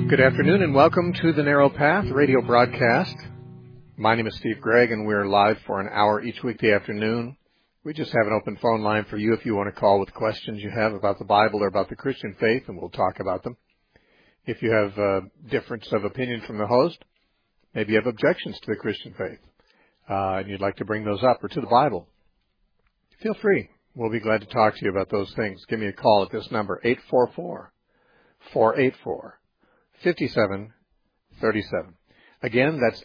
Good afternoon and welcome to the Narrow Path radio broadcast. My name is Steve Gregg and we're live for an hour each weekday afternoon. We just have an open phone line for you if you want to call with questions you have about the Bible or about the Christian faith, and we'll talk about them. If you have a difference of opinion from the host, maybe you have objections to the Christian faith, and you'd like to bring those up, or to the Bible, feel free. We'll be glad to talk to you about those things. Give me a call at this number, 844-484-5737. Again, that's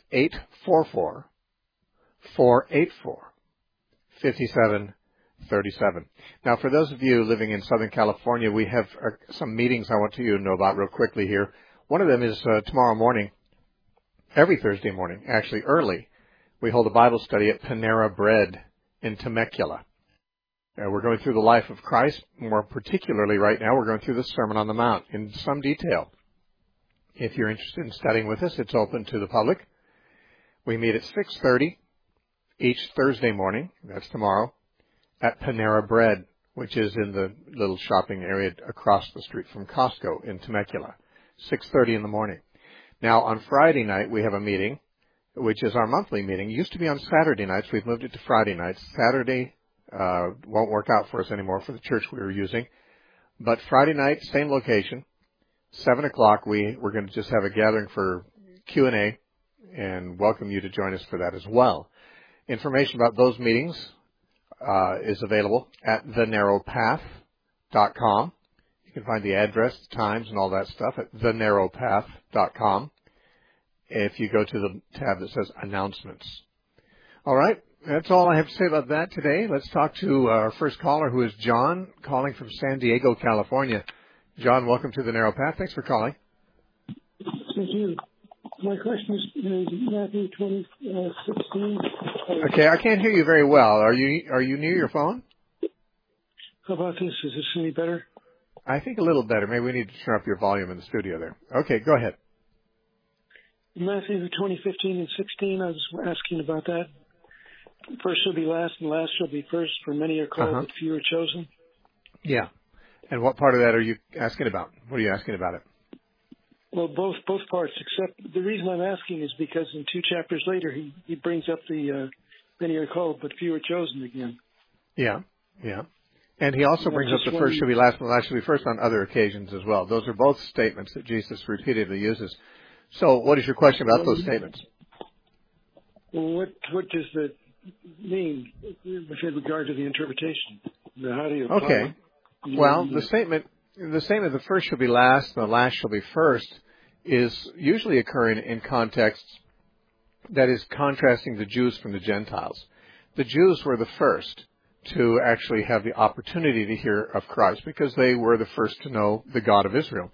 844-484-5737. Now, for those of you living in Southern California, we have some meetings I want you to know about real quickly here. One of them is tomorrow morning, every Thursday morning, actually early. We hold a Bible study at Panera Bread in Temecula. We're going through the life of Christ. More particularly right now, we're going through the Sermon on the Mount in some detail. If you're interested in studying with us, it's open to the public. We meet at 6:30 each Thursday morning, that's tomorrow, at Panera Bread, which is in the little shopping area across the street from Costco in Temecula, 6:30 in the morning. Now, on Friday night, we have a meeting, which is our monthly meeting. It used to be on Saturday nights. We've moved it to Friday nights. Saturday won't work out for us anymore for the church we were using. But Friday night, same location, 7 o'clock, we're going to just have a gathering for Q&A and welcome you to join us for that as well. Information about those meetings is available at thenarrowpath.com. You can find the address, times, and all that stuff at thenarrowpath.com if you go to the tab that says Announcements. All right, that's all I have to say about that today. Let's talk to our first caller, who is John, calling from San Diego, California. John, welcome to the Narrow Path. Thanks for calling. Thank you. My question is Matthew 20:16. Okay, I can't hear you very well. Are you near your phone? How about this? Is this any better? I think a little better. Maybe we need to turn up your volume in the studio there. Okay, go ahead. Matthew 20:15 and 16, I was asking about that. First shall be last, and last shall be first, for many are called, but few are chosen. Yeah. And what part of that are you asking about? What are you asking about it? Well, both parts, except the reason I'm asking is because in 2 chapters later, he brings up the many are called, but few are chosen again. Yeah. And he also brings up the first shall be last and the last shall be first on other occasions as well. Those are both statements that Jesus repeatedly uses. So what is your question about those statements? Well, what does that mean with regard to the interpretation? How do you apply it? Well, the statement, the first shall be last and the last shall be first, is usually occurring in contexts that is contrasting the Jews from the Gentiles. The Jews were the first to actually have the opportunity to hear of Christ because they were the first to know the God of Israel.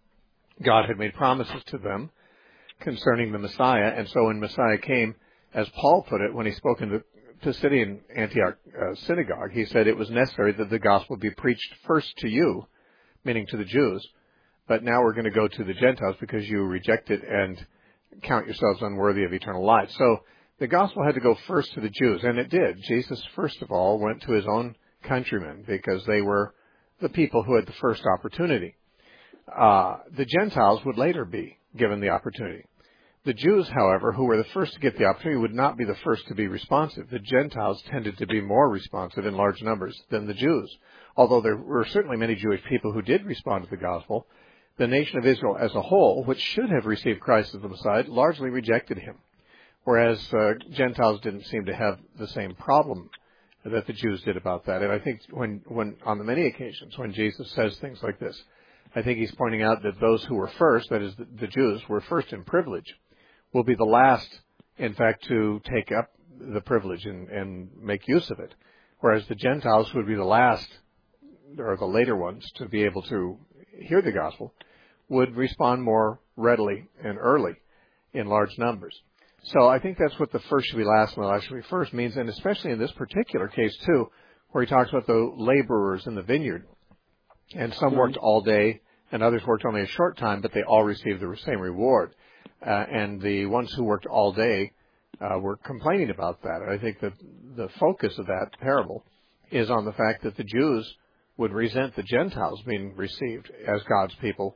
God had made promises to them concerning the Messiah, and so when Messiah came, as Paul put it when he spoke in the Pisidian Antioch synagogue, he said it was necessary that the gospel be preached first to you, meaning to the Jews, but now we're going to go to the Gentiles because you reject it and count yourselves unworthy of eternal life. So the gospel had to go first to the Jews, and it did. Jesus, first of all, went to his own countrymen because they were the people who had the first opportunity. The Gentiles would later be given the opportunity. The Jews, however, who were the first to get the opportunity, would not be the first to be responsive. The Gentiles tended to be more responsive in large numbers than the Jews. Although there were certainly many Jewish people who did respond to the gospel, the nation of Israel as a whole, which should have received Christ as the Messiah, largely rejected him. Whereas Gentiles didn't seem to have the same problem that the Jews did about that. And I think when on the many occasions when Jesus says things like this, I think he's pointing out that those who were first, that is the Jews, were first in privilege, will be the last, in fact, to take up the privilege and make use of it. Whereas the Gentiles would be the last, or the later ones, to be able to hear the gospel, would respond more readily and early in large numbers. So I think that's what the first should be last and the last should be first means, and especially in this particular case, too, where he talks about the laborers in the vineyard. And some worked all day, and others worked only a short time, but they all received the same reward. And the ones who worked all day were complaining about that. I think that the focus of that parable is on the fact that the Jews would resent the Gentiles being received as God's people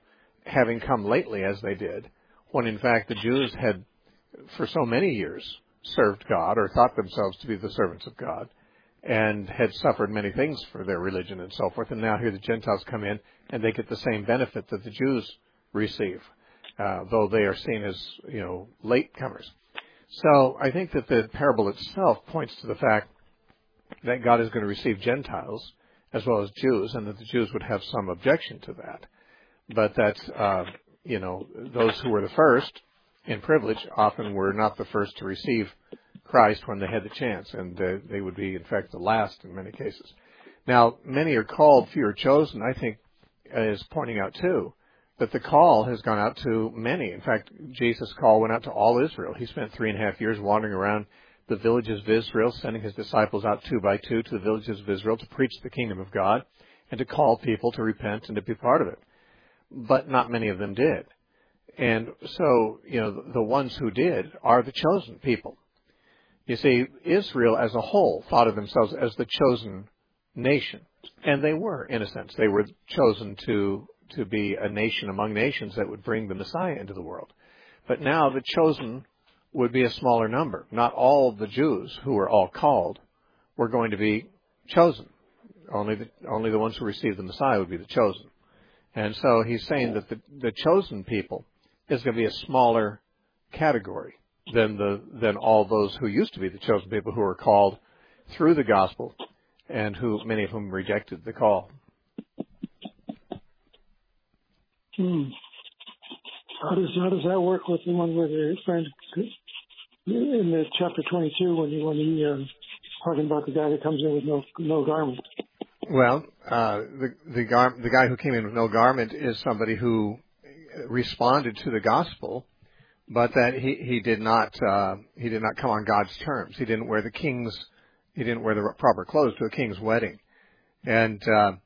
having come lately as they did, when in fact the Jews had for so many years served God or thought themselves to be the servants of God and had suffered many things for their religion and so forth. And now here the Gentiles come in and they get the same benefit that the Jews receive, though they are seen as, latecomers. So I think that the parable itself points to the fact that God is going to receive Gentiles as well as Jews, and that the Jews would have some objection to that. But that, those who were the first in privilege often were not the first to receive Christ when they had the chance, and they would be, in fact, the last in many cases. Now, many are called, few are chosen, I think, is pointing out, too, that the call has gone out to many. In fact, Jesus' call went out to all Israel. He spent 3.5 years wandering around the villages of Israel, sending his disciples out 2 by 2 to the villages of Israel to preach the kingdom of God and to call people to repent and to be part of it. But not many of them did. And so, the ones who did are the chosen people. You see, Israel as a whole thought of themselves as the chosen nation. And they were, in a sense. They were chosen to be a nation among nations that would bring the Messiah into the world. But now the chosen would be a smaller number. Not all the Jews who were all called were going to be chosen. Only the ones who received the Messiah would be the chosen. And so he's saying that the chosen people is going to be a smaller category than all those who used to be the chosen people who were called through the gospel and who many of whom rejected the call. How does that work with the one where the friend in the chapter 22 when he talking about the guy that comes in with no garment? Well, the guy who came in with no garment is somebody who responded to the gospel, but that he did not come on God's terms. He didn't wear the proper clothes to a king's wedding, and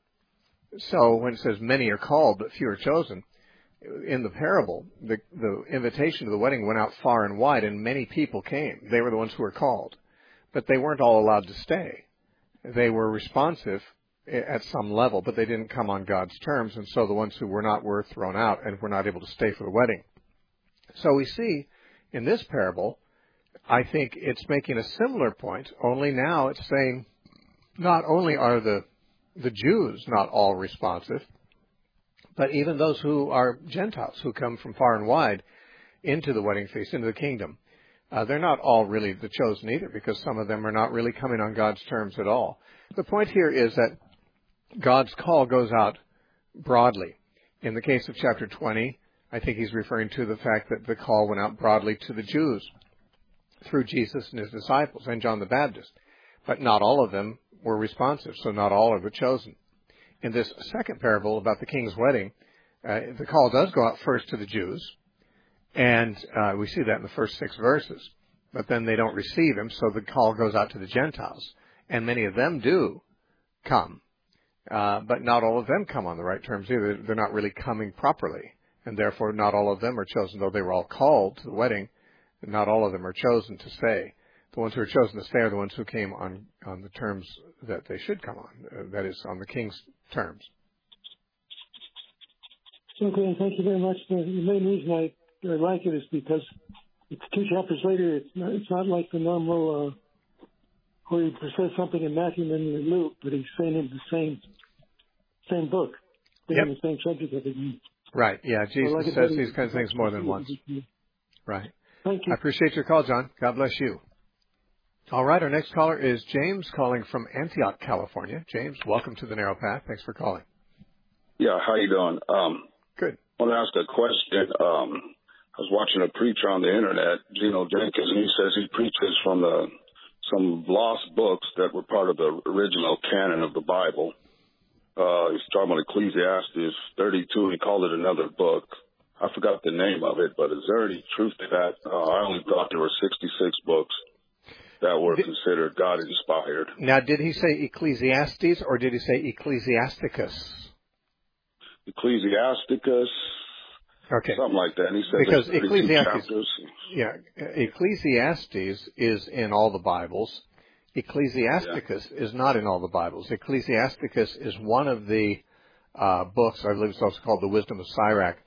so when it says many are called but few are chosen, in the parable, the invitation to the wedding went out far and wide, and many people came. They were the ones who were called, but they weren't all allowed to stay. They were responsive at some level, but they didn't come on God's terms, and so the ones who were thrown out and were not able to stay for the wedding. So we see in this parable, I think it's making a similar point, only now it's saying not only are the Jews not all responsive, but even those who are Gentiles, who come from far and wide into the wedding feast, into the kingdom, they're not all really the chosen either, because some of them are not really coming on God's terms at all. The point here is that God's call goes out broadly. In the case of chapter 20, I think he's referring to the fact that the call went out broadly to the Jews through Jesus and his disciples and John the Baptist. But not all of them were responsive, so not all are the chosen. In this second parable about the king's wedding, the call does go out first to the Jews, and we see that in the first 6 verses. But then they don't receive him, so the call goes out to the Gentiles. And many of them do come, but not all of them come on the right terms either. They're not really coming properly, and therefore not all of them are chosen. Though they were all called to the wedding, not all of them are chosen to stay. The ones who are chosen to stay are the ones who came on the terms that they should come on, that is, on the king's terms. Okay, thank you very much. The main reason I like it is because it's 2 chapters later. It's not like the normal where he says something in Matthew and then in Luke, but he's saying in the same book, Yep. the same subject of it. Right, yeah, Jesus says these kinds of things more than once. Right. Thank you. I appreciate your call, John. God bless you. All right, our next caller is James, calling from Antioch, California. James, welcome to the Narrow Path. Thanks for calling. Yeah, how you doing? Good. I want to ask a question. I was watching a preacher on the internet, Geno Jenkins, and he says he preaches from some lost books that were part of the original canon of the Bible. He's talking about Ecclesiastes 32. He called it another book. I forgot the name of it, but is there any truth to that? I only thought there were 66 books that were considered God-inspired. Now, did he say Ecclesiastes or did he say Ecclesiasticus? Ecclesiasticus, okay, something like that. And he said because Ecclesiastes, Ecclesiastes is in all the Bibles. Ecclesiasticus is not in all the Bibles. Ecclesiasticus is one of the books, I believe it's also called the Wisdom of Sirach,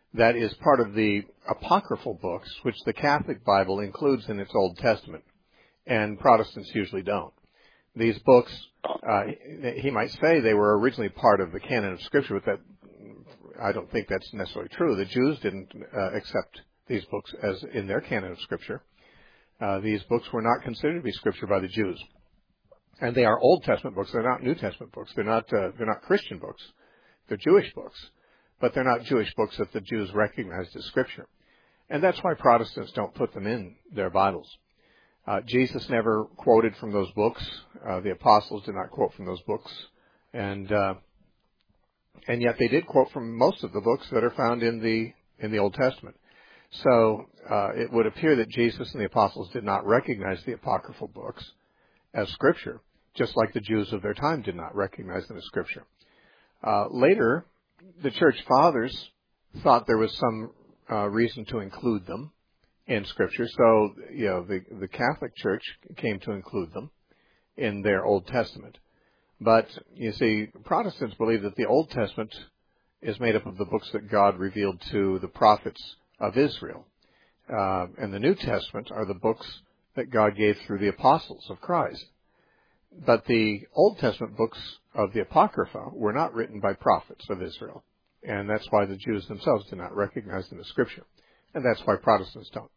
that is part of the apocryphal books, which the Catholic Bible includes in its Old Testament, and Protestants usually don't. These books, he might say they were originally part of the canon of Scripture, but that I don't think that's necessarily true. The Jews didn't accept these books as in their canon of Scripture. These books were not considered to be Scripture by the Jews, and they are Old Testament books. They're not New Testament books. They're not Christian books. They're Jewish books, but they're not Jewish books that the Jews recognized as Scripture, and that's why Protestants don't put them in their Bibles. Jesus never quoted from those books. The apostles did not quote from those books, and yet they did quote from most of the books that are found in the Old Testament. So it would appear that Jesus and the apostles did not recognize the apocryphal books as Scripture, just like the Jews of their time did not recognize them as Scripture. Later, the Church Fathers thought there was some reason to include them in Scripture, so the Catholic Church came to include them in their Old Testament. But, you see, Protestants believe that the Old Testament is made up of the books that God revealed to the prophets of Israel. And the New Testament are the books that God gave through the apostles of Christ. But the Old Testament books of the Apocrypha were not written by prophets of Israel. And that's why the Jews themselves did not recognize them as Scripture. And that's why Protestants don't.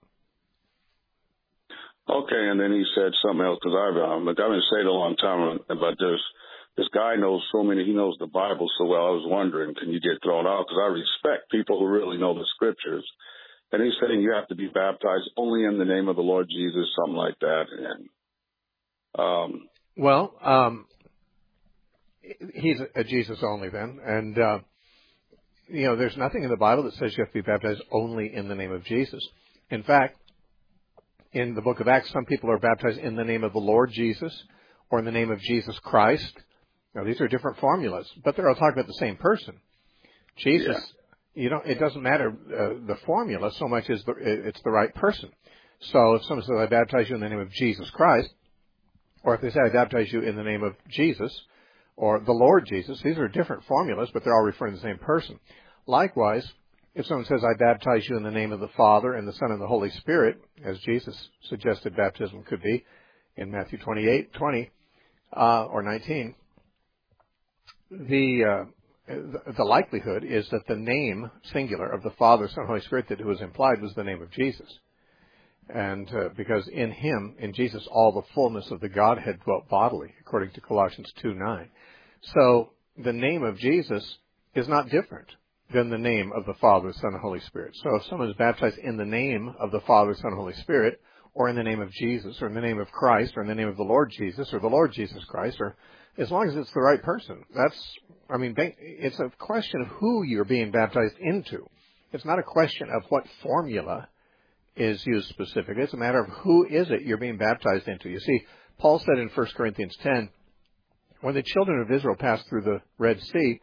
Okay, and then he said something else, because I've been saying a long time about this guy knows so many, he knows the Bible so well. I was wondering, can you get thrown out? Because I respect people who really know the Scriptures. And he's saying you have to be baptized only in the name of the Lord Jesus, something like that. And he's a Jesus only then. And, there's nothing in the Bible that says you have to be baptized only in the name of Jesus. In fact, in the book of Acts, some people are baptized in the name of the Lord Jesus or in the name of Jesus Christ. Now, these are different formulas, but they're all talking about the same person. Jesus, it doesn't matter the formula so much as it's the right person. So if someone says, I baptize you in the name of Jesus Christ, or if they say, I baptize you in the name of Jesus, or the Lord Jesus, these are different formulas, but they're all referring to the same person. Likewise, if someone says, I baptize you in the name of the Father and the Son and the Holy Spirit, as Jesus suggested baptism could be in Matthew 28:20 or 19, the likelihood is that the name, singular, of the Father, Son, and Holy Spirit that was implied was the name of Jesus. And because in Him, in Jesus, all the fullness of the Godhead dwelt bodily, according to Colossians 2:9. So the name of Jesus is not different than the name of the Father, Son, and Holy Spirit. So if someone is baptized in the name of the Father, Son, and Holy Spirit, or in the name of Jesus, or in the name of Christ, or in the name of the Lord Jesus, or the Lord Jesus Christ, or as long as it's the right person, it's a question of who you're being baptized into. It's not a question of what formula is used specifically. It's a matter of who is it you're being baptized into. You see, Paul said in 1 Corinthians 10, when the children of Israel passed through the Red Sea,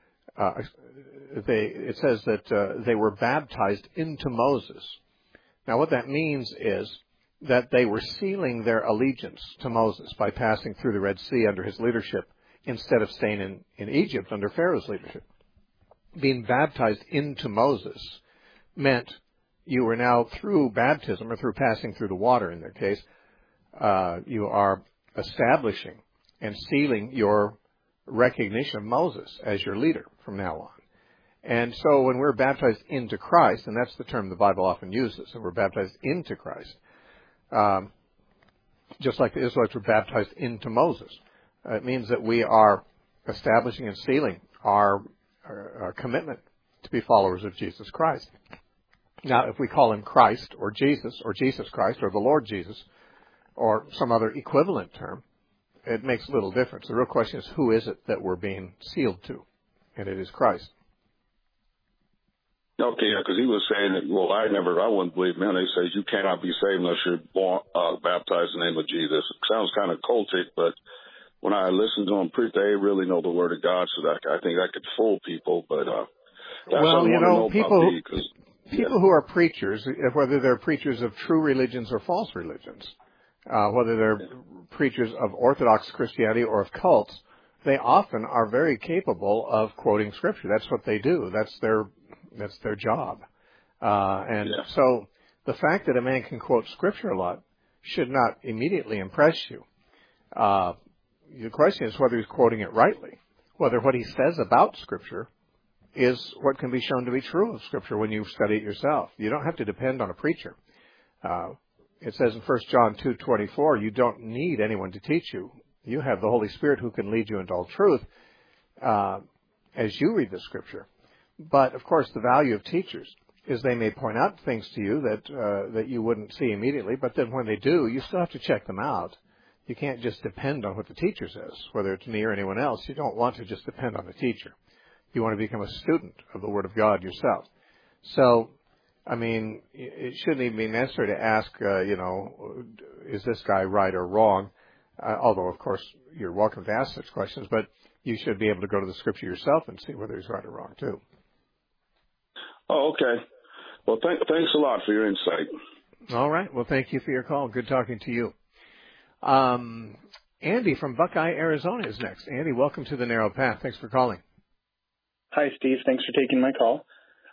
it says that they were baptized into Moses. Now, what that means is that they were sealing their allegiance to Moses by passing through the Red Sea under his leadership instead of staying in Egypt under Pharaoh's leadership. Being baptized into Moses meant you were now, through baptism, or through passing through the water in their case, you are establishing and sealing your recognition of Moses as your leader from now on. And so when we're baptized into Christ, and that's the term the Bible often uses, and we're baptized into Christ, just like the Israelites were baptized into Moses, it means that we are establishing and sealing our commitment to be followers of Jesus Christ. Now, if we call him Christ or Jesus Christ or the Lord Jesus or some other equivalent term, it makes little difference. The real question is, who is it that we're being sealed to? And it is Christ. Okay, yeah, because he was saying that, well, I wouldn't believe him. He says you cannot be saved unless you're baptized in the name of Jesus. It sounds kind of cultic, but when I listen to them preach, they really know the Word of God, so that I think that could fool people. But people who are preachers, whether they're preachers of true religions or false religions, whether they're preachers of Orthodox Christianity or of cults, they often are very capable of quoting Scripture. That's what they do. That's their That's their job. So the fact that a man can quote Scripture a lot should not immediately impress you. The question is whether he's quoting it rightly, whether what he says about Scripture is what can be shown to be true of Scripture when you study it yourself. You don't have to depend on a preacher. It says in 1 John 2:24, you don't need anyone to teach you. You have the Holy Spirit who can lead you into all truth as you read the Scripture. But, of course, the value of teachers is they may point out things to you that you wouldn't see immediately, but then when they do, you still have to check them out. You can't just depend on what the teacher says, whether it's me or anyone else. You don't want to just depend on the teacher. You want to become a student of the Word of God yourself. So, I mean, it shouldn't even be necessary to ask, is this guy right or wrong? Although, of course, you're welcome to ask such questions, but you should be able to go to the Scripture yourself and see whether he's right or wrong, too. Oh, okay. Well, thanks a lot for your insight. All right. Well, thank you for your call. Good talking to you. Andy from Buckeye, Arizona is next. Andy, welcome to the Narrow Path. Thanks for calling. Hi, Steve. Thanks for taking my call.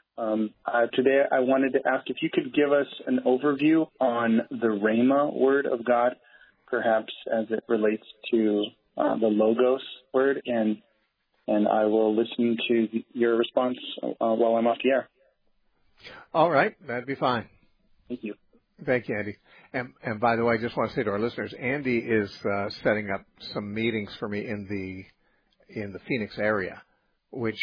Today I wanted to ask if you could give us an overview on the Rhema word of God, perhaps as it relates to the Logos word, and I will listen to your response while I'm off the air. All right. That'd be fine. Thank you. Thank you, Andy. And by the way, I just want to say to our listeners, Andy is setting up some meetings for me in the Phoenix area, which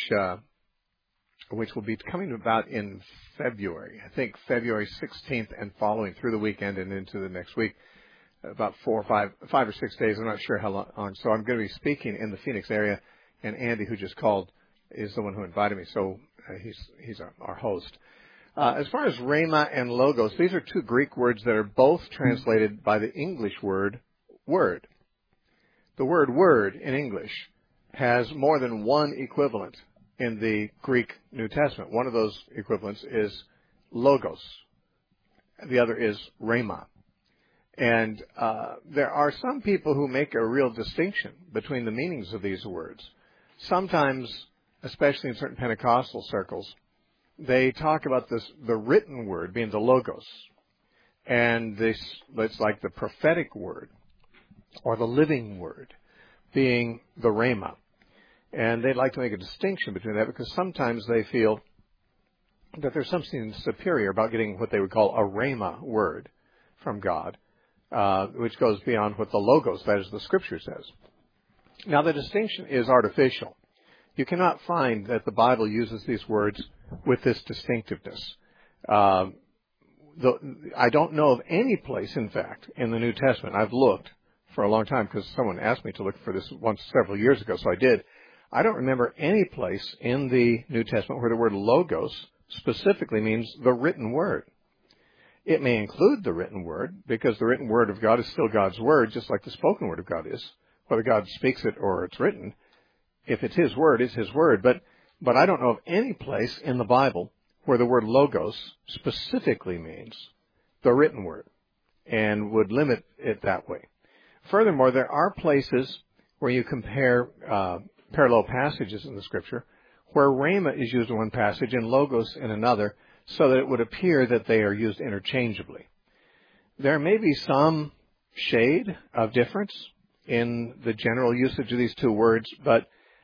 will be coming about in February. I think February 16th and following through the weekend and into the next week, about 5 or 6 days. I'm not sure how long. So I'm going to be speaking in the Phoenix area, and Andy, who just called, is the one who invited me. So he's our host. As far as Rhema and Logos, these are two Greek words that are both translated by the English word, word. The word word in English has more than one equivalent in the Greek New Testament. One of those equivalents is Logos. The other is Rhema. And there are some people who make a real distinction between the meanings of these words. Sometimes, especially in certain Pentecostal circles, they talk about the written word being the Logos, and it's like the prophetic word or the living word being the Rhema. And they'd like to make a distinction between that because sometimes they feel that there's something superior about getting what they would call a Rhema word from God, which goes beyond what the Logos, that is, the Scripture says. Now, the distinction is artificial. You cannot find that the Bible uses these words with this distinctiveness. I don't know of any place, in fact, in the New Testament. I've looked for a long time because someone asked me to look for this once several years ago, so I did. I don't remember any place in the New Testament where the word Logos specifically means the written word. It may include the written word because the written word of God is still God's word, just like the spoken word of God is, whether God speaks it or it's written. If it's His word, it's His word. But I don't know of any place in the Bible where the word Logos specifically means the written word and would limit it that way. Furthermore, there are places where you compare parallel passages in the Scripture where Rhema is used in one passage and Logos in another, so that it would appear that they are used interchangeably. There may be some shade of difference in the general usage of these two words, but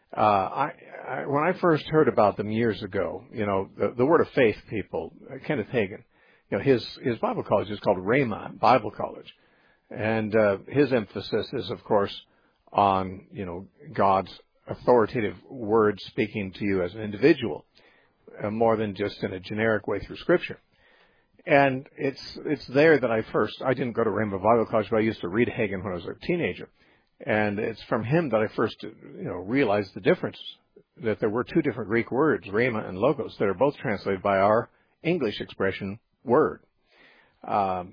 when I first heard about them years ago, the Word of Faith people, Kenneth Hagin, his Bible college is called Rhema Bible College, and his emphasis is, of course, on God's authoritative word speaking to you as an individual, more than just in a generic way through Scripture. And it's there that I didn't go to Rhema Bible College, but I used to read Hagin when I was a teenager. And it's from him that I first, realized the difference, that there were two different Greek words, Rhema and Logos, that are both translated by our English expression, word. I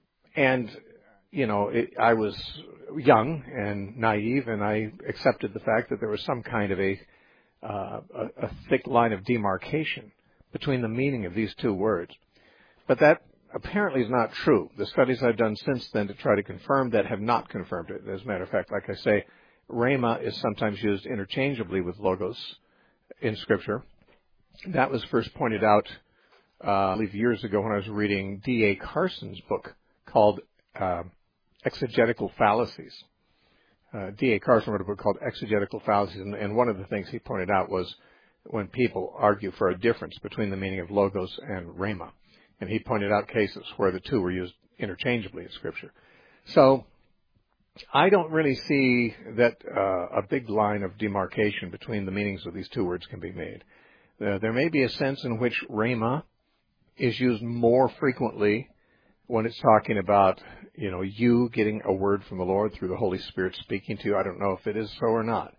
was young and naive, and I accepted the fact that there was some kind of a thick line of demarcation between the meaning of these two words. But that apparently is not true. The studies I've done since then to try to confirm that have not confirmed it. As a matter of fact, like I say, Rhema is sometimes used interchangeably with Logos in Scripture. That was first pointed out, I believe, years ago when I was reading D.A. Carson's book called Exegetical Fallacies. D.A. Carson wrote a book called Exegetical Fallacies, and one of the things he pointed out was when people argue for a difference between the meaning of logos and rhema. And he pointed out cases where the two were used interchangeably in Scripture. So I don't really see that a big line of demarcation between the meanings of these two words can be made. There may be a sense in which rhema is used more frequently when it's talking about, you getting a word from the Lord through the Holy Spirit speaking to you. I don't know if it is so or not.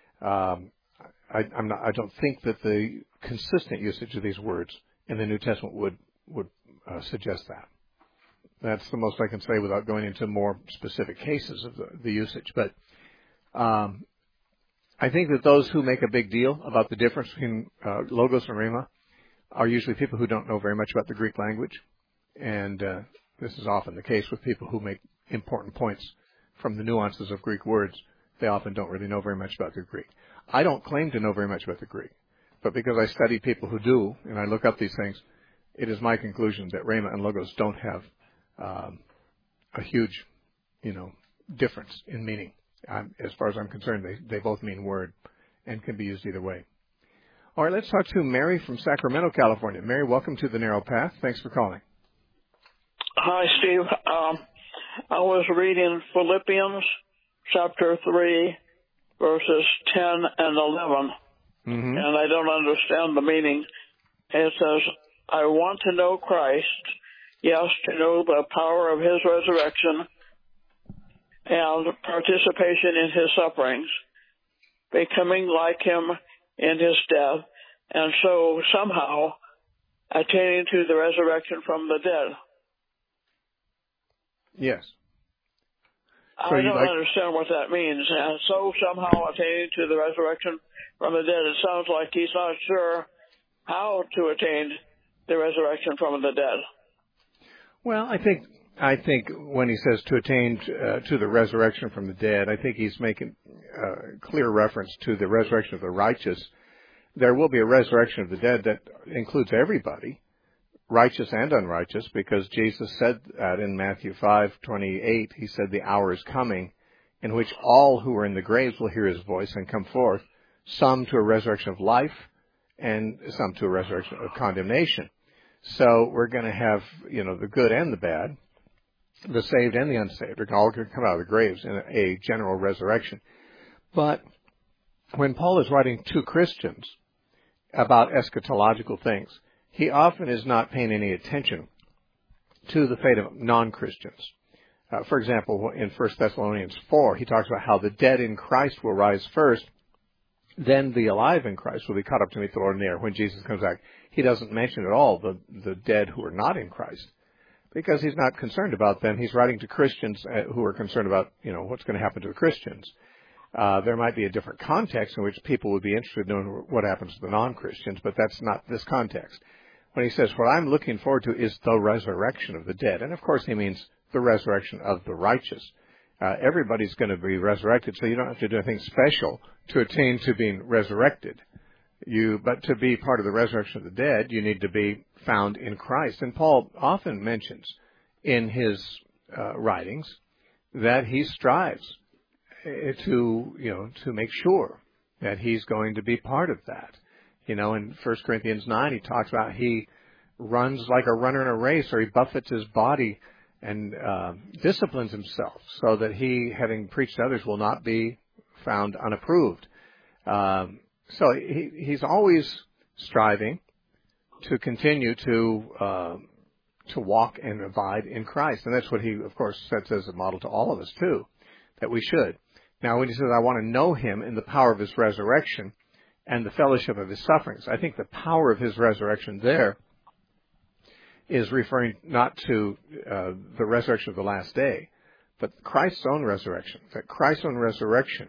I don't think that the consistent usage of these words in the New Testament would suggest that. That's the most I can say without going into more specific cases of the usage. But I think that those who make a big deal about the difference between logos and rhema are usually people who don't know very much about the Greek language. And this is often the case with people who make important points from the nuances of Greek words. They often don't really know very much about the Greek. I don't claim to know very much about the Greek, but because I study people who do, and I look up these things, it is my conclusion that rhema and logos don't have a huge, difference in meaning. As far as I'm concerned, they both mean word and can be used either way. All right, let's talk to Mary from Sacramento, California. Mary, welcome to The Narrow Path. Thanks for calling. Hi, Steve. I was reading Philippians chapter 3, verses 10 and 11, and I don't understand the meaning. It says, I want to know Christ, yes, to know the power of his resurrection and participation in his sufferings, becoming like him in his death, and so somehow attaining to the resurrection from the dead. Yes. So I don't understand what that means. And so somehow attaining to the resurrection from the dead, it sounds like he's not sure how to attain the resurrection from the dead. Well, I think when he says to attain to the resurrection from the dead, I think he's making clear reference to the resurrection of the righteous. There will be a resurrection of the dead that includes everybody, righteous and unrighteous, because Jesus said that in Matthew 5:28. He said, the hour is coming in which all who are in the graves will hear his voice and come forth, some to a resurrection of life and some to a resurrection of condemnation. So we're going to have, the good and the bad, the saved and the unsaved are all going to come out of the graves in a general resurrection. But when Paul is writing to Christians about eschatological things, he often is not paying any attention to the fate of non-Christians. For example, in 1 Thessalonians 4, he talks about how the dead in Christ will rise first, then the alive in Christ will be caught up to meet the Lord in the air when Jesus comes back. He doesn't mention at all the dead who are not in Christ, because he's not concerned about them. He's writing to Christians who are concerned about, what's going to happen to the Christians. There might be a different context in which people would be interested in knowing what happens to the non-Christians, but that's not this context. When he says, what I'm looking forward to is the resurrection of the dead. And of course he means the resurrection of the righteous. Everybody's going to be resurrected, so you don't have to do anything special to attain to being resurrected. But to be part of the resurrection of the dead, you need to be found in Christ. And Paul often mentions in his writings that he strives to make sure that he's going to be part of that. In 1 Corinthians 9, he talks about he runs like a runner in a race, or he buffets his body and disciplines himself so that he, having preached to others, will not be found unapproved. So he's always striving to continue to walk and abide in Christ. And that's what he, of course, sets as a model to all of us, too, that we should. Now, when he says, I want to know him in the power of his resurrection and the fellowship of his sufferings, I think the power of his resurrection there is referring not to the resurrection of the last day, but Christ's own resurrection. That Christ's own resurrection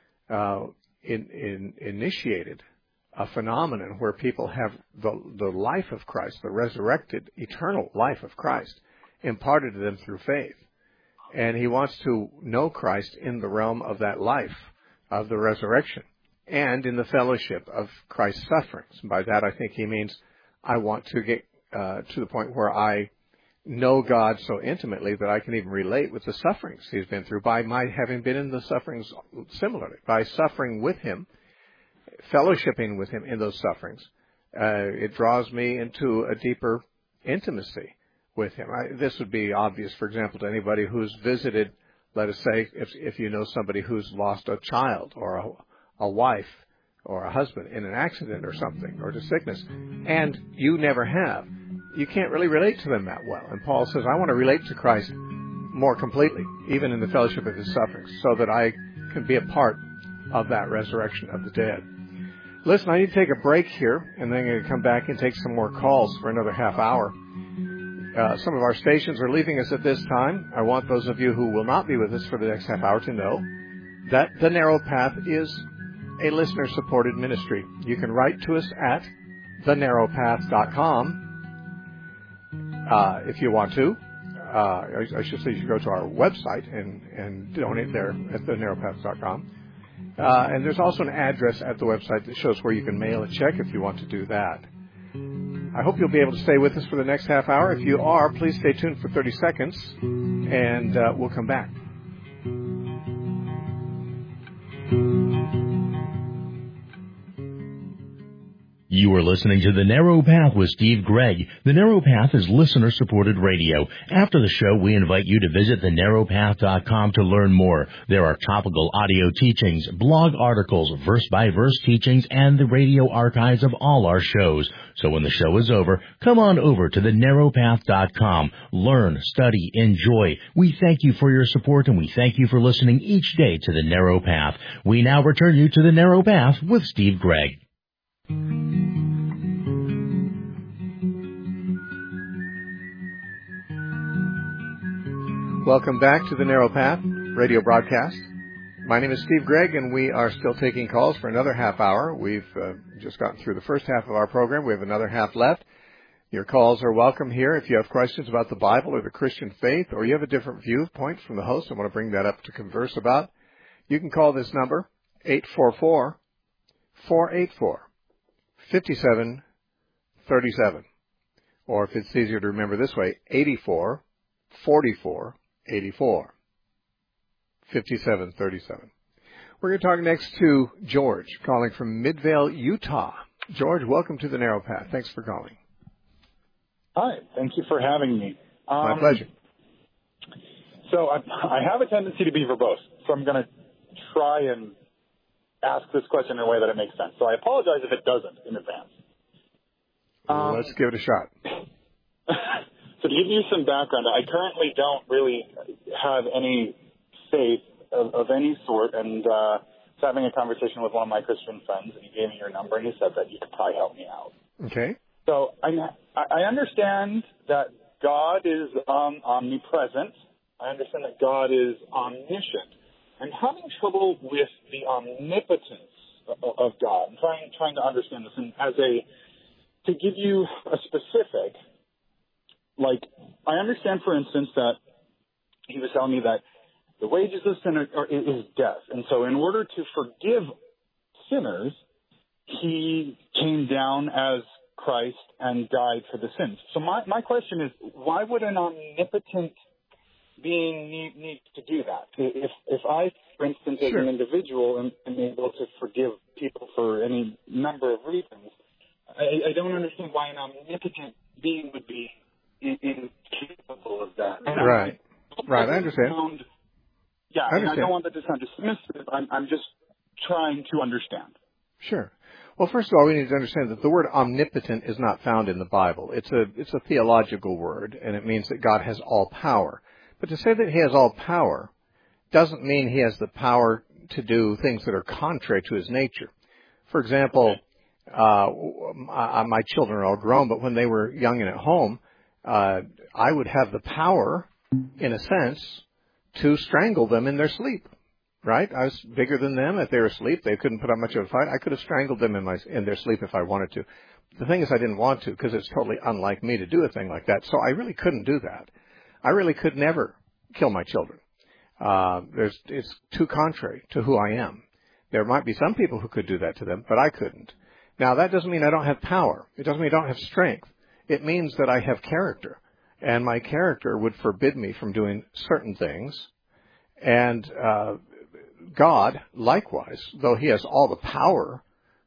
initiated a phenomenon where people have the life of Christ, the resurrected, eternal life of Christ, imparted to them through faith. And he wants to know Christ in the realm of that life, of the resurrection. and in the fellowship of Christ's sufferings. And by that I think he means I want to get to the point where I know God so intimately that I can even relate with the sufferings he's been through by my having been in the sufferings similarly, by suffering with him, fellowshipping with him in those sufferings. It draws me into a deeper intimacy with him. This would be obvious, for example, to anybody who's visited, let us say, if you know somebody who's lost a child or a wife or a husband in an accident or something, or to sickness, and you never have. You can't really relate to them that well. And Paul says, I want to relate to Christ more completely, even in the fellowship of his sufferings, so that I can be a part of that resurrection of the dead. Listen, I need to take a break here, and then I'm going to come back and take some more calls for another half hour. Some of our stations are leaving us at this time. I want those of you who will not be with us for the next half hour to know that The Narrow Path is a listener-supported ministry. You can write to us at thenarrowpath.com if you want to. I should say you should go to our website and donate there at thenarrowpath.com. And there's also an address at the website that shows where you can mail a check if you want to do that. I hope you'll be able to stay with us for the next half hour. If you are, please stay tuned for 30 seconds, and we'll come back. You are listening to The Narrow Path with Steve Gregg. The Narrow Path is listener-supported radio. After the show, we invite you to visit thenarrowpath.com to learn more. There are topical audio teachings, blog articles, verse-by-verse teachings, and the radio archives of all our shows. So when the show is over, come on over to thenarrowpath.com. Learn, study, enjoy. We thank you for your support, and we thank you for listening each day to The Narrow Path. We now return you to The Narrow Path with Steve Gregg. Welcome back to the Narrow Path radio broadcast. My name is Steve Gregg, and we are still taking calls for another half hour. We've just gotten through the first half of our program. We have another half left. Your calls are welcome here. If you have questions about the Bible or the Christian faith, or you have a different viewpoint from the host and want to bring that up to converse about, you can call this number, 844-484-5737. Or if it's easier to remember this way, 84-44-84. 5737. We're going to talk next to George, calling from Midvale, Utah. George, welcome to the Narrow Path. Thanks for calling. Hi, thank you for having me. My pleasure. So I have a tendency to be verbose, so I'm going to try and ask this question in a way that it makes sense. So I apologize if it doesn't in advance. Let's give it a shot. So to give you some background, I currently don't really have any faith of any sort, and I was having a conversation with one of my Christian friends, and he gave me your number, and he said that you could probably help me out. Okay. So I understand that God is omnipresent. I understand that God is omniscient. I'm having trouble with the omnipotence of God. I'm trying to understand this, and to give you a specific. Like, I understand, for instance, that he was telling me that the wages of sin is death. And so in order to forgive sinners, he came down as Christ and died for the sins. So my question is, why would an omnipotent being need to do that? If I, for instance, as an individual, am able to forgive people for any number of reasons, I don't understand why an omnipotent being would be incapable of that. Right. I understand. I don't want that to sound dismissive. I'm just trying to understand. Sure. Well, first of all, we need to understand that the word omnipotent is not found in the Bible. It's a theological word, and it means that God has all power. But to say that he has all power doesn't mean he has the power to do things that are contrary to his nature. For example, my children are all grown, but when they were young and at home, I would have the power, in a sense, to strangle them in their sleep, right? I was bigger than them. If they were asleep, they couldn't put up much of a fight. I could have strangled them in their sleep if I wanted to. The thing is, I didn't want to, because it's totally unlike me to do a thing like that. So I really couldn't do that. I really could never kill my children. It's too contrary to who I am. There might be some people who could do that to them, but I couldn't. Now, that doesn't mean I don't have power. It doesn't mean I don't have strength. It means that I have character, and my character would forbid me from doing certain things. And God, likewise, though he has all the power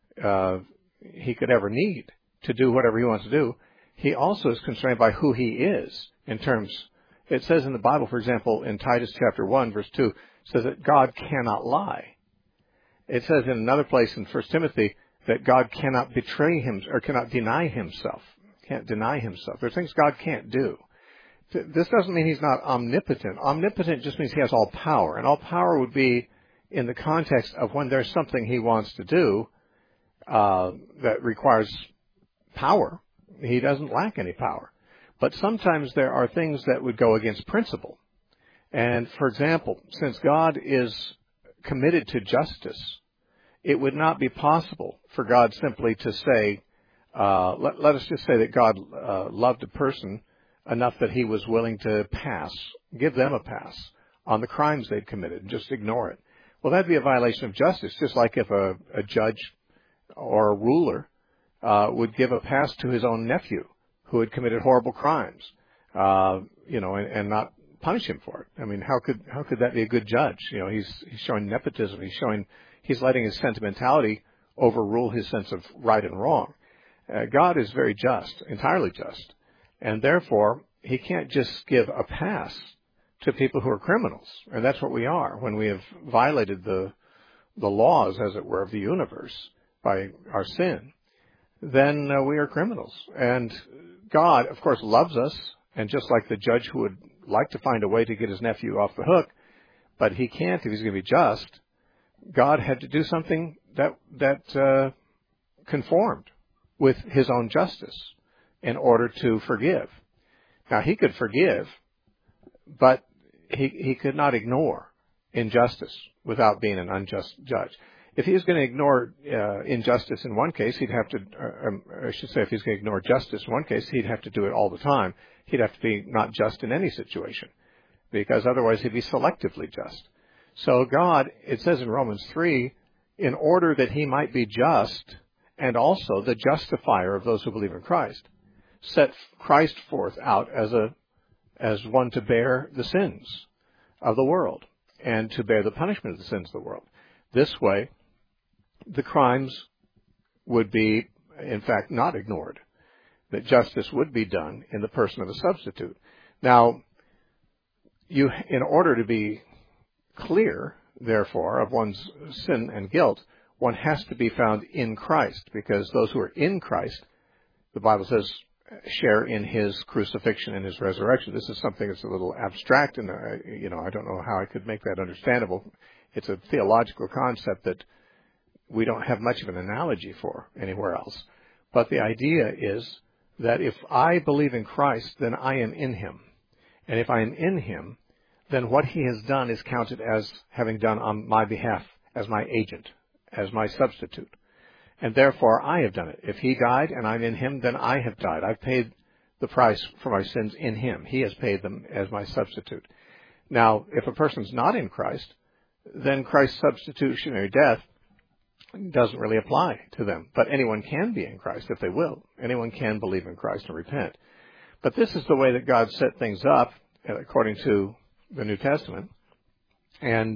he could ever need to do whatever he wants to do, he also is constrained by who he is in terms. It says in the Bible, for example, in Titus chapter 1, verse 2, it says that God cannot lie. It says in another place in 1 Timothy that God cannot betray him or cannot deny himself. Can't deny himself. There's things God can't do. This doesn't mean he's not omnipotent. Omnipotent just means he has all power. And all power would be in the context of when there's something he wants to do that requires power. He doesn't lack any power. But sometimes there are things that would go against principle. And, for example, since God is committed to justice, it would not be possible for God simply to say, let us just say that God loved a person enough that he was willing to give them a pass on the crimes they'd committed and just ignore it. Well, that'd be a violation of justice, just like if a judge or a ruler would give a pass to his own nephew who had committed horrible crimes, and not punish him for it. I mean, how could that be a good judge? He's showing nepotism. He's letting his sentimentality overrule his sense of right and wrong. God is very just, entirely just, and therefore he can't just give a pass to people who are criminals, and that's what we are when we have violated the laws, as it were, of the universe by our sin. Then we are criminals, and God, of course, loves us, and just like the judge who would like to find a way to get his nephew off the hook, but he can't if he's going to be just, God had to do something that conformed with his own justice in order to forgive. Now, he could forgive, but he could not ignore injustice without being an unjust judge. If he was going to ignore injustice in one case, he'd have to, I should say, if he's going to ignore justice in one case, he'd have to do it all the time. He'd have to be not just in any situation, because otherwise he'd be selectively just. So God, it says in Romans 3, in order that he might be just and also the justifier of those who believe in Christ, set Christ forth out as one to bear the sins of the world and to bear the punishment of the sins of the world. This way, the crimes would be, in fact, not ignored, that justice would be done in the person of a substitute. Now, in order to be clear, therefore, of one's sin and guilt, one has to be found in Christ, because those who are in Christ, the Bible says, share in his crucifixion and his resurrection. This is something that's a little abstract, and I don't know how I could make that understandable. It's a theological concept that we don't have much of an analogy for anywhere else. But the idea is that if I believe in Christ, then I am in him. And if I am in him, then what he has done is counted as having done on my behalf as my agent, as my substitute. And therefore, I have done it. If he died and I'm in him, then I have died. I've paid the price for my sins in him. He has paid them as my substitute. Now, if a person's not in Christ, then Christ's substitutionary death doesn't really apply to them. But anyone can be in Christ if they will. Anyone can believe in Christ and repent. But this is the way that God set things up according to the New Testament. And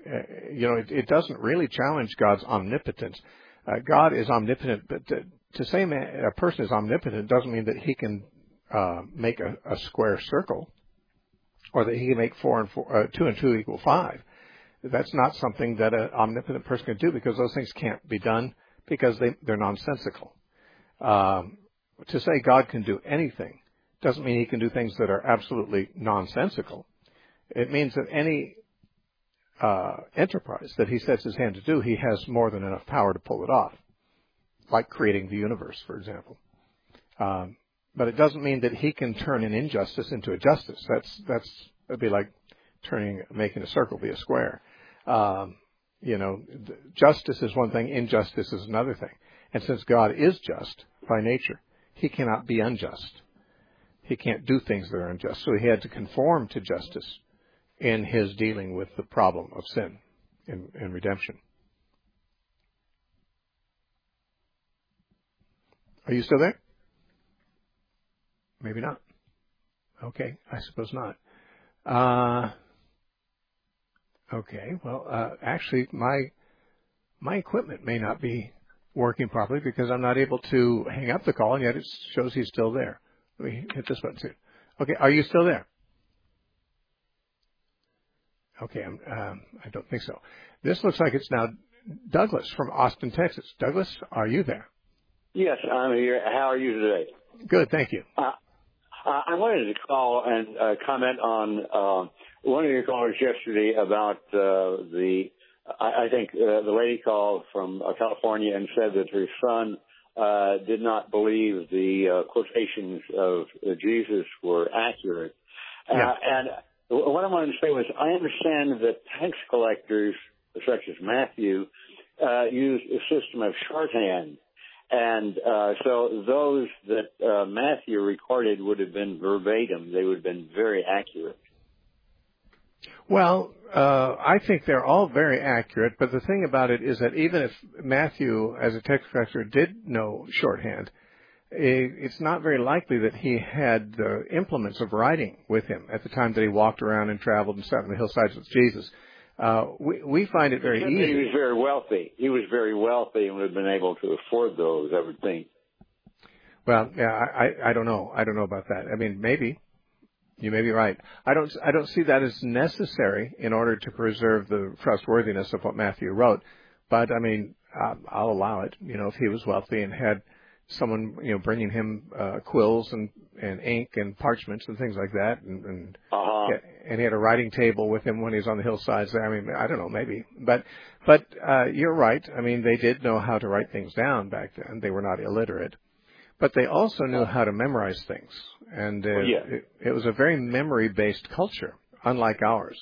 it doesn't really challenge God's omnipotence. God is omnipotent, but to say a person is omnipotent doesn't mean that he can make a square circle, or that he can make 2 and 2 equal 5. That's not something that an omnipotent person can do, because those things can't be done because they're nonsensical. To say God can do anything doesn't mean he can do things that are absolutely nonsensical. It means that any enterprise that he sets his hand to do, he has more than enough power to pull it off, like creating the universe, for example. But it doesn't mean that he can turn an injustice into a justice. That'd be like making a circle be a square. Justice is one thing, injustice is another thing. And since God is just by nature, he cannot be unjust. He can't do things that are unjust. So he had to conform to justice in his dealing with the problem of sin and redemption. Are you still there? Maybe not. Okay, I suppose not. Okay, well, actually, my equipment may not be working properly because I'm not able to hang up the call, and yet it shows he's still there. Let me hit this button too. Okay, are you still there? Okay, I don't think so. This looks like it's now Douglas from Austin, Texas. Douglas, are you there? Yes, I'm here. How are you today? Good, thank you. I wanted to call and comment on one of your callers yesterday about I think the lady called from California and said that her son did not believe the quotations of Jesus were accurate. Yeah. And what I wanted to say was I understand that tax collectors, such as Matthew, use a system of shorthand. And so those that Matthew recorded would have been verbatim. They would have been very accurate. Well, I think they're all very accurate, but the thing about it is that even if Matthew, as a text collector, did know shorthand, it's not very likely that he had the implements of writing with him at the time that he walked around and traveled and sat on the hillsides with Jesus. We find it very easy. He was very wealthy. He was very wealthy and would have been able to afford those, I would think. Well, yeah, I don't know. I don't know about that. I mean, maybe. You may be right. I don't see that as necessary in order to preserve the trustworthiness of what Matthew wrote. But, I mean, I'll allow it. You know, if he was wealthy and had someone, you know, bringing him quills and ink and parchments and things like that, and he had a writing table with him when he was on the hillsides there. I mean, I don't know, maybe. But you're right. I mean, they did know how to write things down back then. They were not illiterate. But they also knew how to memorize things. And it was a very memory-based culture, unlike ours.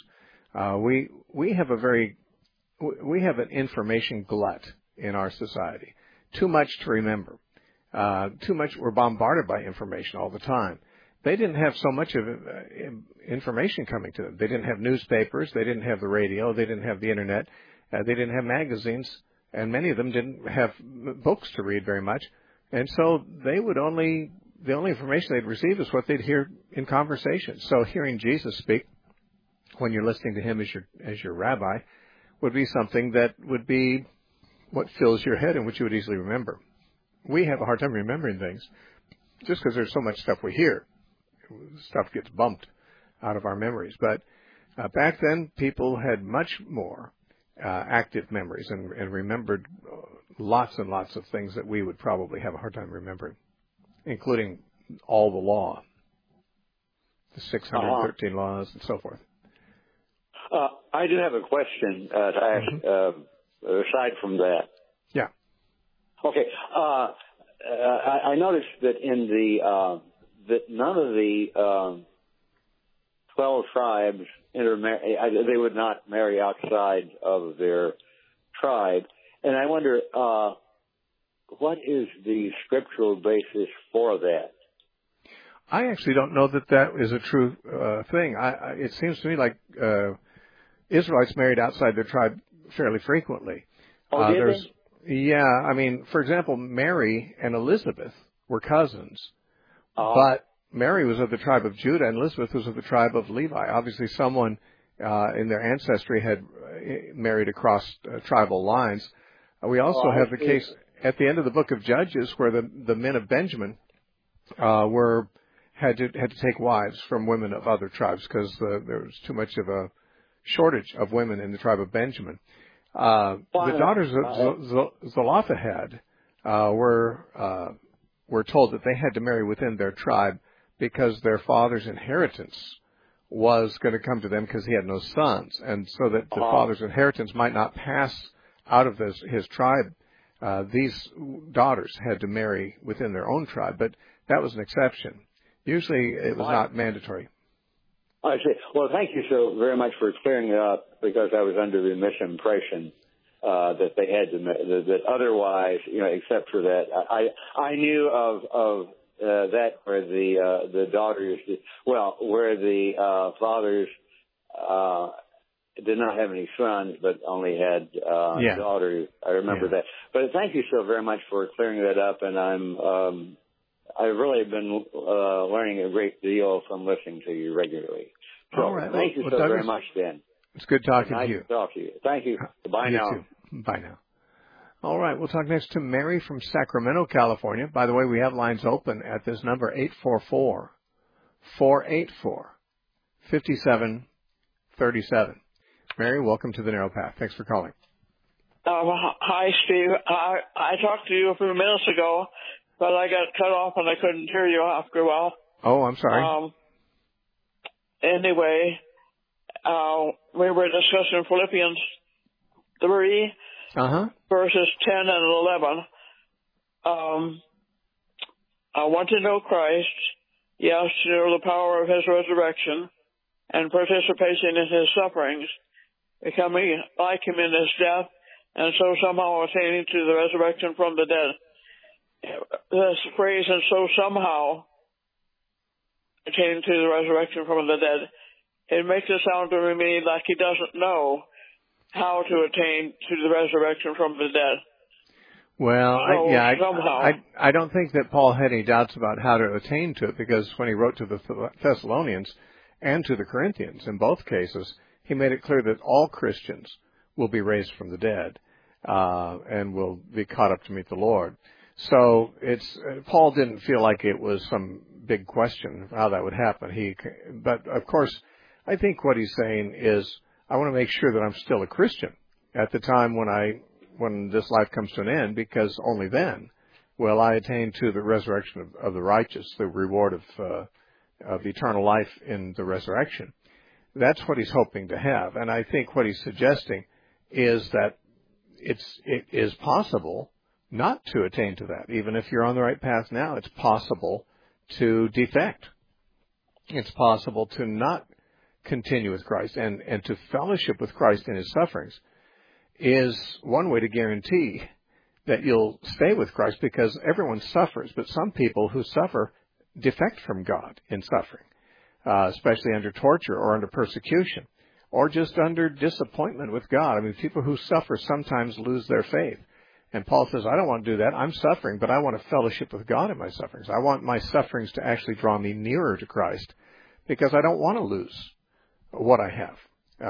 We have an information glut in our society. Too much to remember. Too much. We're bombarded by information all the time. They didn't have so much of information coming to them. They didn't have newspapers. They didn't have the radio. They didn't have the internet. They didn't have magazines. And many of them didn't have books to read very much. And so the only information they'd receive is what they'd hear in conversation. So hearing Jesus speak when you're listening to him as your rabbi would be something that would be what fills your head and which you would easily remember. We have a hard time remembering things just because there's so much stuff we hear. Stuff gets bumped out of our memories. But back then, people had much more active memories and remembered lots and lots of things that we would probably have a hard time remembering, including all the law, the 613 laws and so forth. I do have a question to ask aside from that. Yeah. Okay. I noticed that in that none of the 12 tribes they would not marry outside of their tribe. And I wonder, what is the scriptural basis for that? I actually don't know that is a true thing. It seems to me like Israelites married outside their tribe fairly frequently. Oh, did they? Yeah, I mean, for example, Mary and Elizabeth were cousins, but Mary was of the tribe of Judah and Elizabeth was of the tribe of Levi. Obviously, someone in their ancestry had married across tribal lines. We also have the case at the end of the book of Judges where the men of Benjamin had to take wives from women of other tribes because there was too much of a shortage of women in the tribe of Benjamin. The daughters of Zelophehad were told that they had to marry within their tribe because their father's inheritance was going to come to them because he had no sons, and so that the father's inheritance might not pass out of his tribe, these daughters had to marry within their own tribe, but that was an exception. Usually it was not mandatory. I see. Well, thank you so very much for clearing it up because I was under the misimpression that they had to, that otherwise, except for that, I knew of that where the daughters, where the fathers did not have any sons, but only had daughters. I remember that. But thank you so very much for clearing that up, and I've really been learning a great deal from listening to you regularly. So all right. Thank you so very much, Ben. It's good talking nice to you. To talk to you. Thank you. Bye you now. Too. Bye now. All right. We'll talk next to Mary from Sacramento, California. By the way, we have lines open at this number, 844-484-5737. Mary, welcome to the Narrow Path. Thanks for calling. Hi, Steve. I talked to you a few minutes ago, but I got cut off and I couldn't hear you after a while. Oh, I'm sorry. Anyway, we were discussing Philippians 3, verses 10 and 11. I want to know Christ, yes, to know the power of his resurrection and participation in his sufferings, becoming like him in his death, and so somehow attaining to the resurrection from the dead. This phrase, and so somehow attaining to the resurrection from the dead, it makes it sound to me like he doesn't know how to attain to the resurrection from the dead. Well, I don't think that Paul had any doubts about how to attain to it, because when he wrote to the Thessalonians and to the Corinthians, in both cases, he made it clear that all Christians will be raised from the dead and will be caught up to meet the Lord. So Paul didn't feel like it was some big question of how that would happen. But of course, I think what he's saying is, I want to make sure that I'm still a Christian at the time when this life comes to an end, because only then will I attain to the resurrection of the righteous, the reward of eternal life in the resurrection. That's what he's hoping to have. And I think what he's suggesting is that it is possible not to attain to that. Even if you're on the right path now, it's possible to defect. It's possible to not continue with Christ, and to fellowship with Christ in his sufferings is one way to guarantee that you'll stay with Christ, because everyone suffers, but some people who suffer defect from God in suffering, especially under torture or under persecution, or just under disappointment with God. I mean, people who suffer sometimes lose their faith. And Paul says, I don't want to do that. I'm suffering, but I want to fellowship with God in my sufferings. I want my sufferings to actually draw me nearer to Christ, because I don't want to lose what I have.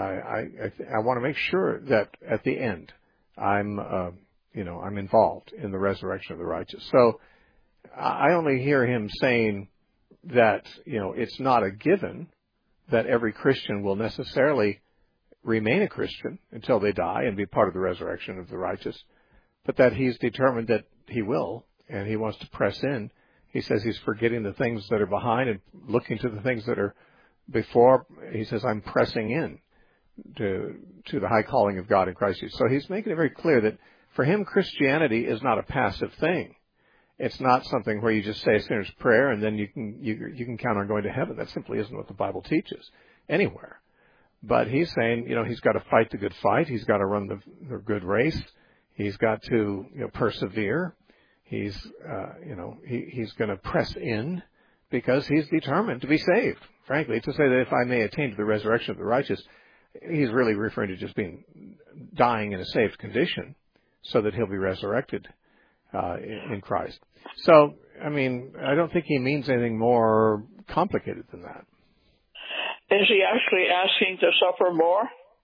I want to make sure that at the end I'm involved in the resurrection of the righteous. So I only hear him saying that, it's not a given that every Christian will necessarily remain a Christian until they die and be part of the resurrection of the righteous, but that he's determined that he will, and he wants to press in. He says he's forgetting the things that are behind and looking to the things that are before. He says, I'm pressing in to the high calling of God in Christ Jesus. So he's making it very clear that for him, Christianity is not a passive thing. It's not something where you just say a sinner's prayer and then you can count on going to heaven. That simply isn't what the Bible teaches anywhere. But he's saying, he's got to fight the good fight. He's got to run the good race. He's got to persevere. He's going to press in, because he's determined to be saved. Frankly, to say that if I may attain to the resurrection of the righteous, he's really referring to just dying in a saved condition, so that he'll be resurrected in Christ. So, I don't think he means anything more complicated than that. Is he actually asking to suffer more?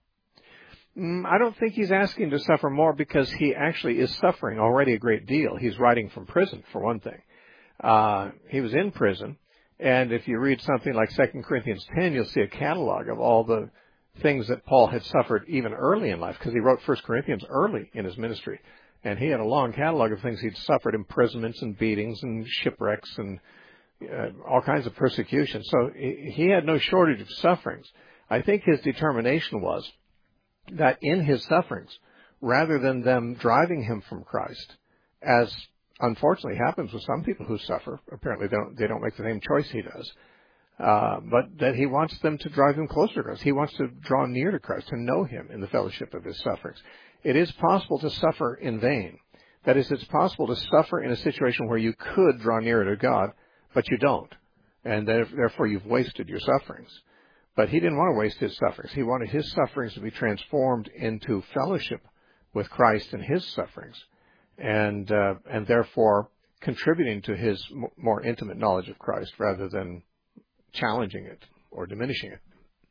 I don't think he's asking to suffer more, because he actually is suffering already a great deal. He's writing from prison, for one thing. He was in prison, and if you read something like 2 Corinthians 10, you'll see a catalog of all the things that Paul had suffered even early in life, because he wrote 1 Corinthians early in his ministry. And he had a long catalog of things he'd suffered, imprisonments and beatings and shipwrecks and all kinds of persecution. So he had no shortage of sufferings. I think his determination was that in his sufferings, rather than them driving him from Christ, as unfortunately happens with some people who suffer, apparently they don't make the same choice he does, but that he wants them to drive him closer to Christ. He wants to draw near to Christ, to know him in the fellowship of his sufferings. It is possible to suffer in vain. That is, it's possible to suffer in a situation where you could draw nearer to God, but you don't. And therefore you've wasted your sufferings. But he didn't want to waste his sufferings. He wanted his sufferings to be transformed into fellowship with Christ and his sufferings, and therefore contributing to his more intimate knowledge of Christ rather than challenging it or diminishing it.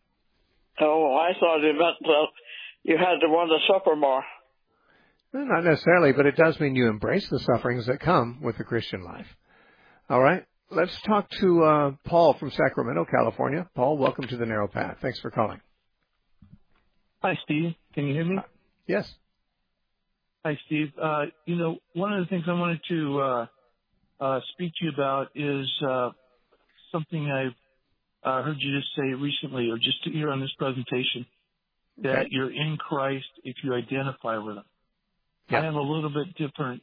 Oh, I thought it meant that you had to want to suffer more. Well, not necessarily, but it does mean you embrace the sufferings that come with the Christian life. All right. Let's talk to Paul from Sacramento, California. Paul, welcome to the Narrow Path. Thanks for calling. Hi, Steve. Can you hear me? Yes. Hi, Steve. One of the things I wanted to speak to you about is something I've heard you just say recently, or just here on this presentation, that you're in Christ if you identify with Him. Yeah. I have a little bit different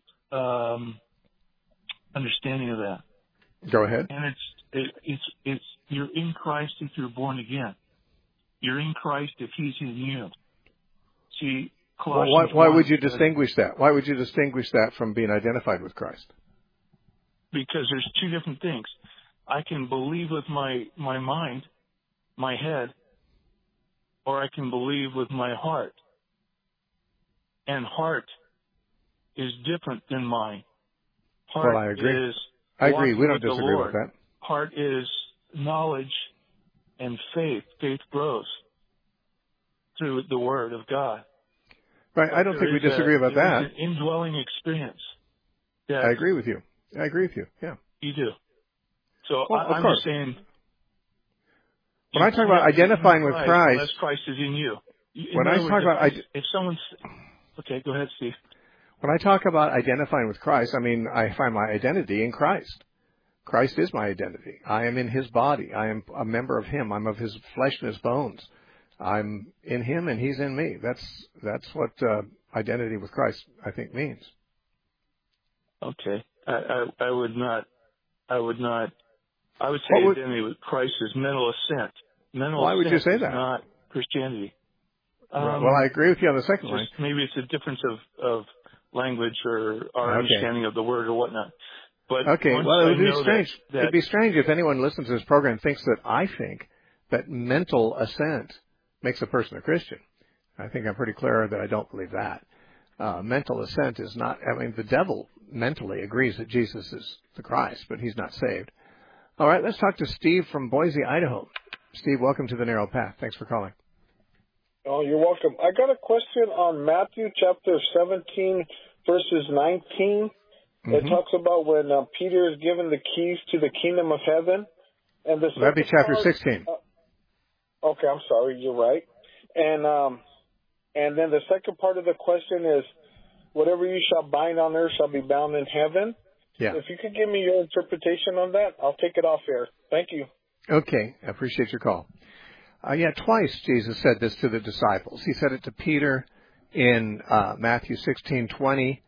understanding of that. Go ahead. And it's you're in Christ if you're born again. You're in Christ if He's in you. See, Colossians why would you distinguish that? Why would you distinguish that from being identified with Christ? Because there's two different things. I can believe with my mind, my head, or I can believe with my heart. And heart is different than mind. Heart I agree. is I agree. We don't disagree with that. Heart is knowledge and faith. Faith grows through the Word of God. Right. I don't think we disagree about that. It's an indwelling experience. I agree with you. Yeah. You do. So I'm just saying. When I talk about identifying with Christ, unless Christ is in you. When I talk about if someone's okay, go ahead, Steve. When I talk about identifying with Christ, I mean I find my identity in Christ. Christ is my identity. I am in His body. I am a member of Him. I'm of His flesh and His bones. I'm in Him and He's in me. That's what identity with Christ, I think, means. Okay. I would say identity with Christ is mental assent. Why would you say that? Not Christianity. Well, I agree with you on the second line. Maybe it's a difference of language or our understanding of the word or whatnot. But it would be strange. It'd be strange if anyone listens to this program and thinks that I think that mental assent makes a person a Christian. I think I'm pretty clear that I don't believe that. Mental assent is not, the devil mentally agrees that Jesus is the Christ, but he's not saved. All right, let's talk to Steve from Boise, Idaho. Steve, welcome to the Narrow Path. Thanks for calling. Oh, you're welcome. I got a question on Matthew chapter 17, verses 19. It talks about when Peter is given the keys to the kingdom of heaven. And that'd be chapter 16. Okay, I'm sorry. You're right. And then the second part of the question is, whatever you shall bind on earth shall be bound in heaven. Yeah. If you could give me your interpretation on that, I'll take it off air. Thank you. Okay. I appreciate your call. Twice Jesus said this to the disciples. He said it to Peter in Matthew 16:19,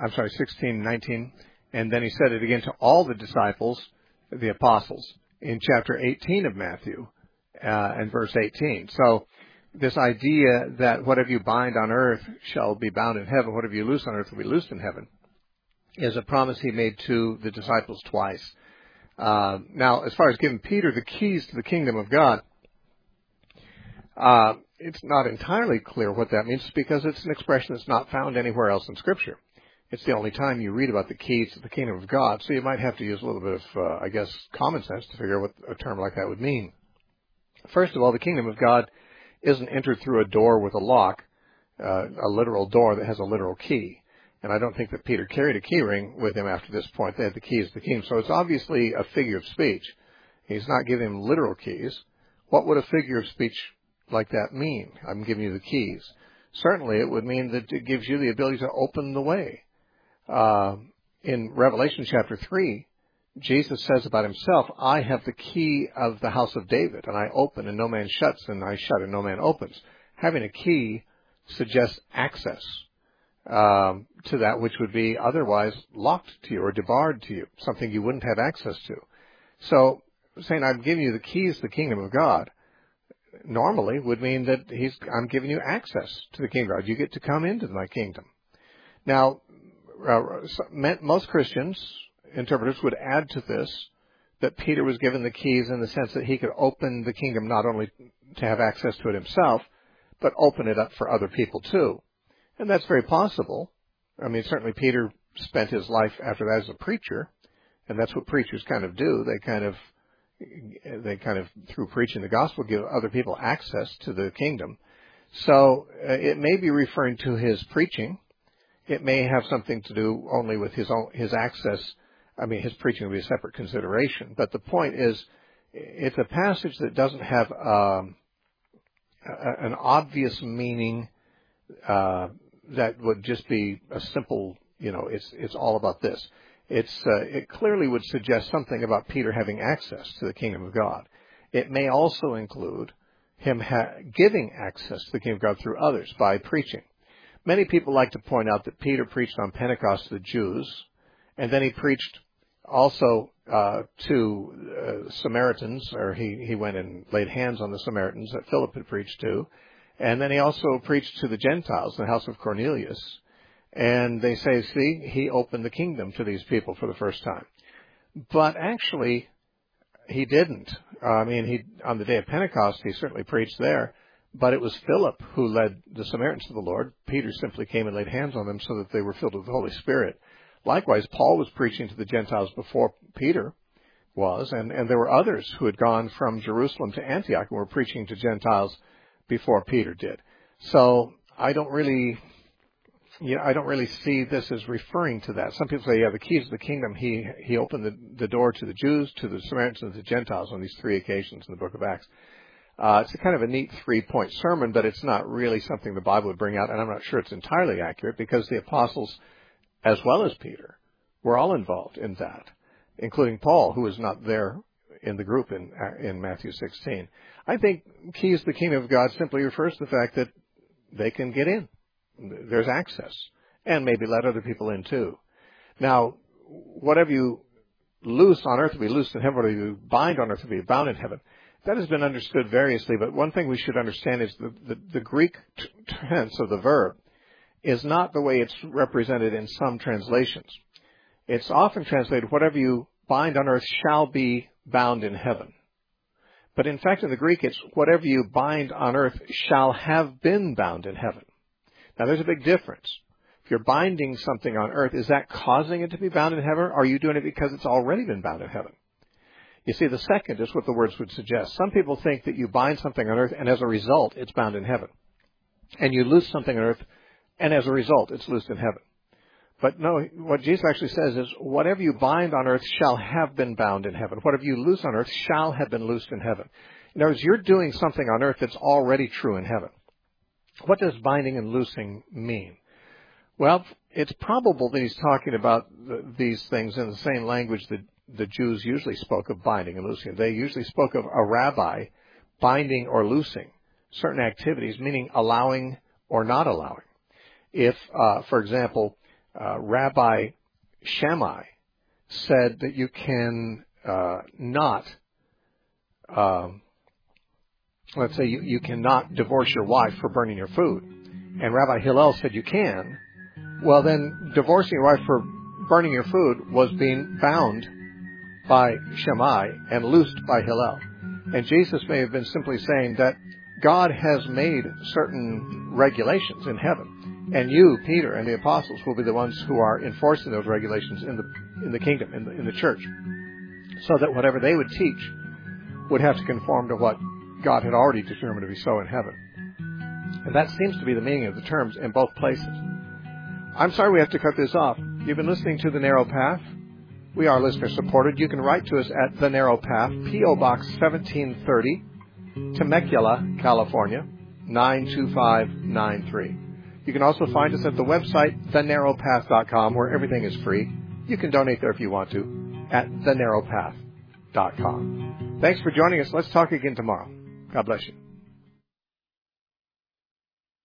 and then he said it again to all the disciples, the apostles, in chapter 18 of Matthew and verse 18. So this idea that whatever you bind on earth shall be bound in heaven, whatever you loose on earth will be loosed in heaven, is a promise he made to the disciples twice. Now, as far as giving Peter the keys to the kingdom of God, it's not entirely clear what that means because it's an expression that's not found anywhere else in Scripture. It's the only time you read about the keys to the kingdom of God, so you might have to use a little bit of, common sense to figure out what a term like that would mean. First of all, the kingdom of God isn't entered through a door with a lock, a literal door that has a literal key. And I don't think that Peter carried a key ring with him after this point. They had the keys to the kingdom. So it's obviously a figure of speech. He's not giving him literal keys. What would a figure of speech like that mean? I'm giving you the keys. Certainly it would mean that it gives you the ability to open the way. In Revelation chapter 3, Jesus says about himself, I have the key of the house of David, and I open and no man shuts, and I shut and no man opens. Having a key suggests access to that which would be otherwise locked to you or debarred to you, something you wouldn't have access to. So saying I'm giving you the keys to the kingdom of God normally would mean that I'm giving you access to the kingdom of God. You get to come into my kingdom. Now, most Christians, interpreters, would add to this that Peter was given the keys in the sense that he could open the kingdom not only to have access to it himself, but open it up for other people too. And that's very possible. I mean, certainly Peter spent his life after that as a preacher, and that's what preachers kind of do. They kind of, through preaching the gospel, give other people access to the kingdom. So it may be referring to his preaching. It may have something to do only with his access. I mean, his preaching will be a separate consideration. But the point is, it's a passage that doesn't have an obvious meaning that would just be a simple, it's all about this. It clearly would suggest something about Peter having access to the kingdom of God. It may also include him giving access to the kingdom of God through others by preaching. Many people like to point out that Peter preached on Pentecost to the Jews, and then he preached also to Samaritans, or he went and laid hands on the Samaritans that Philip had preached to. And then he also preached to the Gentiles in the house of Cornelius. And they say, see, he opened the kingdom to these people for the first time. But actually, he didn't. I mean, on the day of Pentecost, he certainly preached there. But it was Philip who led the Samaritans to the Lord. Peter simply came and laid hands on them so that they were filled with the Holy Spirit. Likewise, Paul was preaching to the Gentiles before Peter was, and there were others who had gone from Jerusalem to Antioch and were preaching to Gentiles before Peter did. So I don't really see this as referring to that. Some people say, the keys of the kingdom, he opened the door to the Jews, to the Samaritans, and to the Gentiles on these 3 occasions in the book of Acts. It's a kind of a neat 3-point sermon, but it's not really something the Bible would bring out, and I'm not sure it's entirely accurate because the apostles, as well as Peter, were all involved in that, including Paul, who was not there in the group in Matthew 16. I think keys to the kingdom of God simply refers to the fact that they can get in. There's access, and maybe let other people in too. Now, whatever you loose on earth will be loosed in heaven, whatever you bind on earth will be bound in heaven. That has been understood variously, but one thing we should understand is the Greek tense of the verb is not the way it's represented in some translations. It's often translated, whatever you bind on earth shall be bound in heaven. But in fact, in the Greek, it's whatever you bind on earth shall have been bound in heaven. Now, there's a big difference. If you're binding something on earth, is that causing it to be bound in heaven, or are you doing it because it's already been bound in heaven? You see, the second is what the words would suggest. Some people think that you bind something on earth, and as a result, it's bound in heaven. And you loose something on earth, and as a result, it's loosed in heaven. But no, what Jesus actually says is, whatever you bind on earth shall have been bound in heaven. Whatever you loose on earth shall have been loosed in heaven. In other words, you're doing something on earth that's already true in heaven. What does binding and loosing mean? Well, it's probable that he's talking about these things in the same language that the Jews usually spoke of binding and loosing. They usually spoke of a rabbi binding or loosing certain activities, meaning allowing or not allowing. If, for example, Rabbi Shammai said that you can not, let's say you cannot divorce your wife for burning your food, and Rabbi Hillel said you can, well then divorcing your wife for burning your food was being bound by Shammai and loosed by Hillel. And Jesus may have been simply saying that God has made certain regulations in heaven, and you, Peter, and the apostles will be the ones who are enforcing those regulations in the kingdom, in the church, so that whatever they would teach would have to conform to what God had already determined to be so in heaven. And that seems to be the meaning of the terms in both places. I'm sorry we have to cut this off. You've been listening to The Narrow Path. We are listener supported. You can write to us at The Narrow Path, P.O. Box 1730, Temecula, California, 92593. You can also find us at the website, thenarrowpath.com, where everything is free. You can donate there if you want to, at thenarrowpath.com. Thanks for joining us. Let's talk again tomorrow. God bless you.